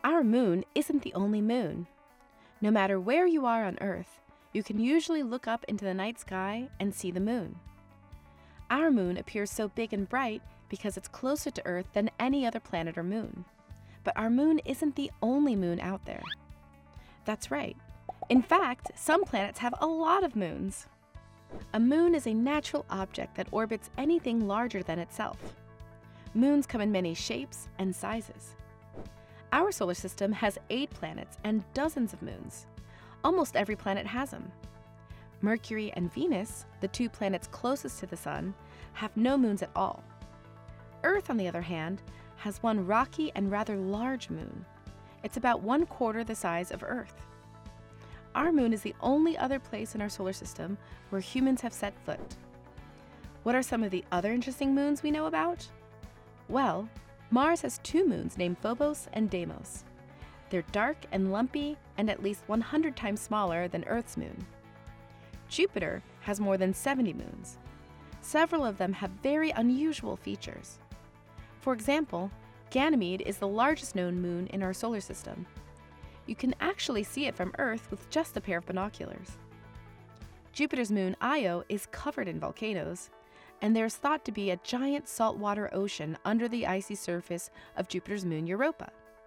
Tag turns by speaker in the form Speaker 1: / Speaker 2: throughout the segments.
Speaker 1: Our moon isn't the only moon. No matter where you are on Earth, you can usually look up into the night sky and see the moon. Our moon appears so big and bright because it's closer to Earth than any other planet or moon. But our moon isn't the only moon out there. That's right. In fact, some planets have a lot of moons. A moon is a natural object that orbits anything larger than itself. Moons come in many shapes and sizes. Our solar system has 8 planets and dozens of moons. Almost every planet has them. Mercury and Venus, the 2 planets closest to the Sun, have no moons at all. Earth, on the other hand, has one rocky and rather large moon. It's about 1/4 the size of Earth. Our moon is the only other place in our solar system where humans have set foot. What are some of the other interesting moons we know about? Well, Mars has 2 moons named Phobos and Deimos. They're dark and lumpy and at least 100 times smaller than Earth's moon. Jupiter has more than 70 moons. Several of them have very unusual features. For example, Ganymede is the largest known moon in our solar system. You can actually see it from Earth with just a pair of binoculars. Jupiter's moon Io is covered in volcanoes, and there's thought to be a giant saltwater ocean under the icy surface of Jupiter's moon Europa.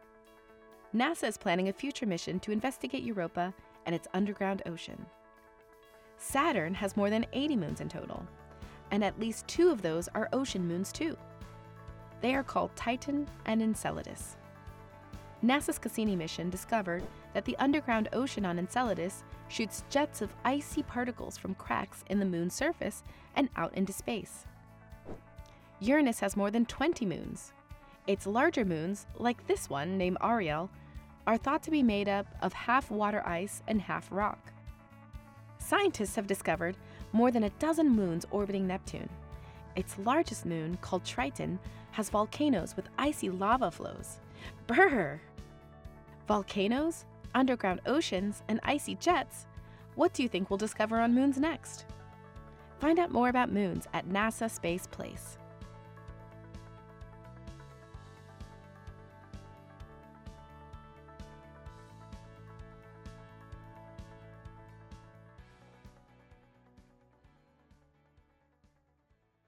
Speaker 1: NASA is planning a future mission to investigate Europa and its underground ocean. Saturn has more than 80 moons in total, and at least 2 of those are ocean moons too. They are called Titan and Enceladus. NASA's Cassini mission discovered that the underground ocean on Enceladus shoots jets of icy particles from cracks in the moon's surface and out into space. Uranus has more than 20 moons. Its larger moons, like this one named Ariel, are thought to be made up of half water ice and half rock. Scientists have discovered more than a dozen moons orbiting Neptune. Its largest moon, called Triton, has volcanoes with icy lava flows. Brrr! Volcanoes, underground oceans, and icy jets. What do you think we'll discover on moons next? Find out more about moons at NASA Space Place.